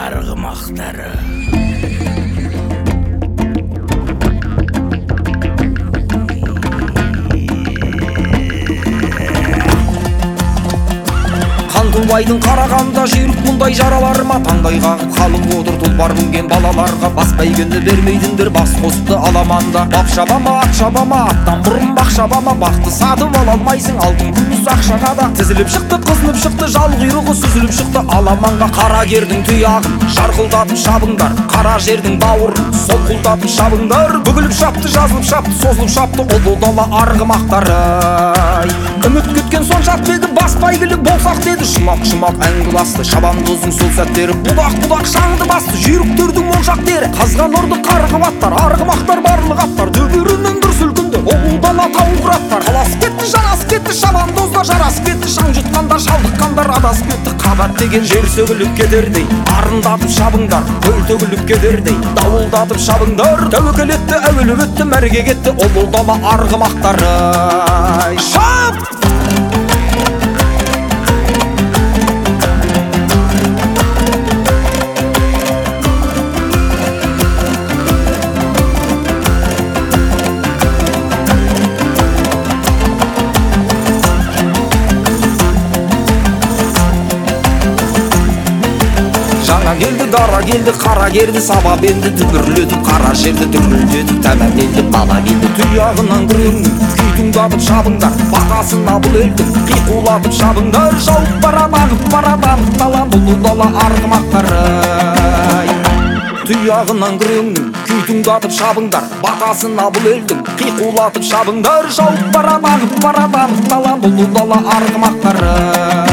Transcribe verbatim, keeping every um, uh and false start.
арғымақтары. Қантубайдың қарағанда жүйрік мұндай жаралар ма? Таңдай қағып қалың отыр тұлпар мінген балаларға. Бас бәйгені бермейдіңдер, бас қосты аламанда. Бап шаба ма, ат шаба ма, аттан бұрын бақ шаба ма? Бақты сатып ала алмайсың, алтын күміс ақшаға да. Тізіліп шықты, қызынып шықты, жал құйрығы сүзіліп шықты. Аламанға қара кердің тұяғын жарқылдатып шабыңдар, қара жердің бауырын солқылдатып шабыңдар. Бүгіліп шапты, жазылып шапты, созылып шапты ұлы дала арғымақтары. Үміт күткен сон жат беді, бас бәйгілі болсақ деді. Шымақ-шымақ әңгіласты, шабандоздың сол сәттері. Будақ-будақ шаңды басты, жүйріктердің моншақ тері. Қазған ұрды қарғып аттар, арғымақтар барлық аттар. Дүбірінің дүр сүлкінді, ұлдана тауық аттар. Қаласып кетті, жарасып кетті, шабандозда жарасып кетті. Шаң жұтқандар, шалдыққандар адасып кетті. Қабат деген жер сөгіліп кетердей, арындатып шабыңдар, көл төгіліп кетердей, дауылдатып шабыңдар. Тәуекел етті, әуеліп өтті, мәрге кетті, ұлы дала арғымақтары. Шап! Жаңа келді, дара келді, қара керді, сабап енді дүбірлетіп, қара жерді дүрлетіп, тәмәм елді бала келді. Тұяғынан күреңнің күй шабыңдар, бақасына бұл елдің қиқулатып шабыңдар. Жауып барады, ағып барады, анықталан ұлы дала арғымақтары. Тұяғынан күреңнің күй шабыңдар, бақасына бұл елдің қиқулатып шабыңдар. Жауып барады, ағып барады, анықталан ұлы дала арғымақтары.